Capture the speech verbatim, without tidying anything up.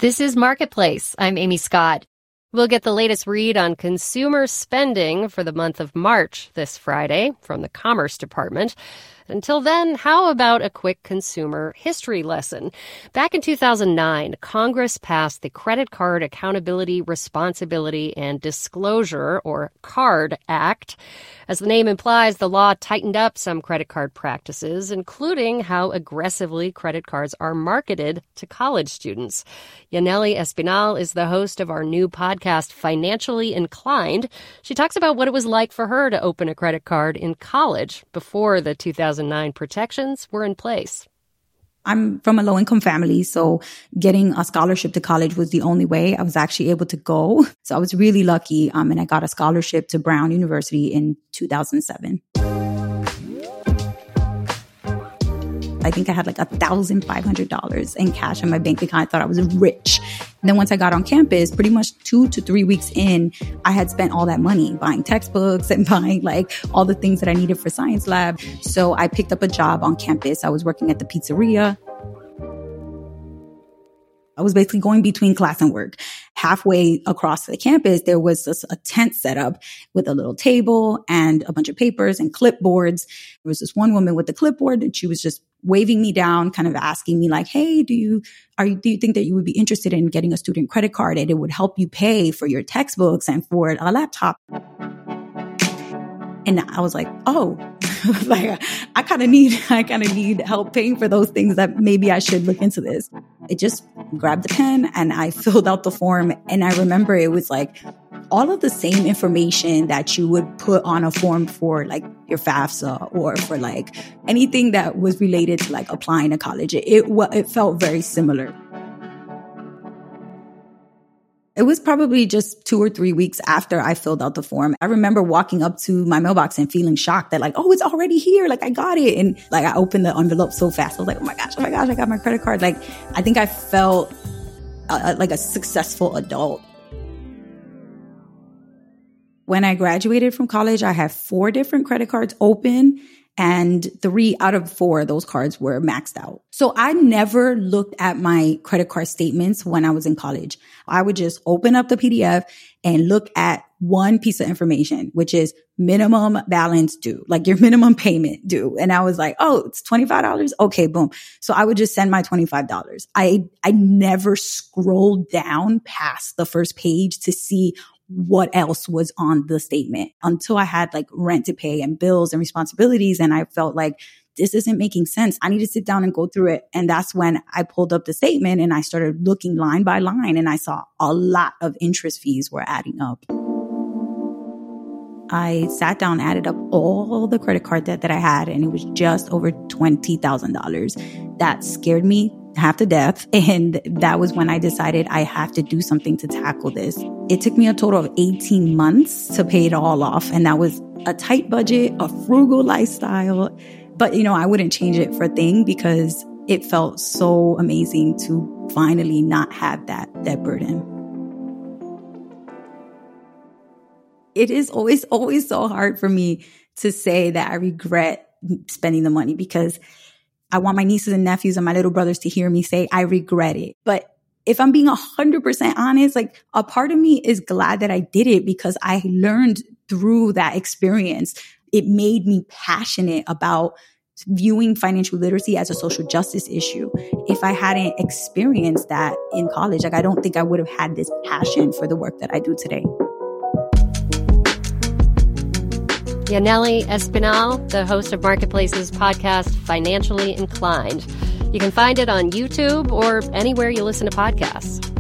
This is Marketplace. I'm Amy Scott. We'll get the latest read on consumer spending for the month of March this Friday from the Commerce Department. Until then, how about a quick consumer history lesson? Back in two thousand nine, Congress passed the Credit Card Accountability, Responsibility, and Disclosure, or CARD Act. As the name implies, the law tightened up some credit card practices, including how aggressively credit cards are marketed to college students. Yaneli Espinal is the host of our new podcast, Financially Inclined. She talks about what it was like for her to open a credit card in college before the two thousand nine protections were in place. I'm from a low-income family, so getting a scholarship to college was the only way I was actually able to go. So I was really lucky, um, and I got a scholarship to Brown University in two thousand seven. I think I had like one thousand five hundred dollars in cash in my bank account. I thought I was rich. And then once I got on campus, pretty much two to three weeks in, I had spent all that money buying textbooks and buying like all the things that I needed for science lab. So I picked up a job on campus. I was working at the pizzeria. I was basically going between class and work. Halfway across the campus, there was this, a tent set up with a little table and a bunch of papers and clipboards. There was this one woman with the clipboard, and she was just waving me down, kind of asking me like, hey, do you, are you, do you think that you would be interested in getting a student credit card and it would help you pay for your textbooks and for a laptop? And I was like, oh, like I kind of need, I kind of need help paying for those things that maybe I should look into this. I just grabbed the pen and I filled out the form. And I remember it was like all of the same information that you would put on a form for like your FAFSA or for like anything that was related to like applying to college. It, it, it felt very similar. It was probably just two or three weeks after I filled out the form. I remember walking up to my mailbox and feeling shocked that like, oh, it's already here. Like I got it. And like I opened the envelope so fast. I was like, oh my gosh, oh my gosh, I got my credit card. Like I think I felt uh, like a successful adult. When I graduated from college, I had four different credit cards open. And three out of four of those cards were maxed out. So I never looked at my credit card statements when I was in college. I would just open up the P D F and look at one piece of information, which is minimum balance due, like your minimum payment due. And I was like, oh, it's twenty-five dollars. Okay, boom. So I would just send my twenty-five dollars. I, I never scrolled down past the first page to see what else was on the statement until I had like rent to pay and bills and responsibilities. And I felt like this isn't making sense. I need to sit down and go through it. And that's when I pulled up the statement and I started looking line by line, and I saw a lot of interest fees were adding up. I sat down, added up all the credit card debt that I had, and it was just over twenty thousand dollars. That scared me half to death. And that was when I decided I have to do something to tackle this. It took me a total of eighteen months to pay it all off. And that was a tight budget, a frugal lifestyle. But, you know, I wouldn't change it for a thing because it felt so amazing to finally not have that, that burden. It is always, always so hard for me to say that I regret spending the money because I want my nieces and nephews and my little brothers to hear me say I regret it. But if I'm being one hundred percent honest, like a part of me is glad that I did it because I learned through that experience. It made me passionate about viewing financial literacy as a social justice issue. If I hadn't experienced that in college, like I don't think I would have had this passion for the work that I do today. Yaneli Espinal, the host of Marketplace's podcast, Financially Inclined. You can find it on YouTube or anywhere you listen to podcasts.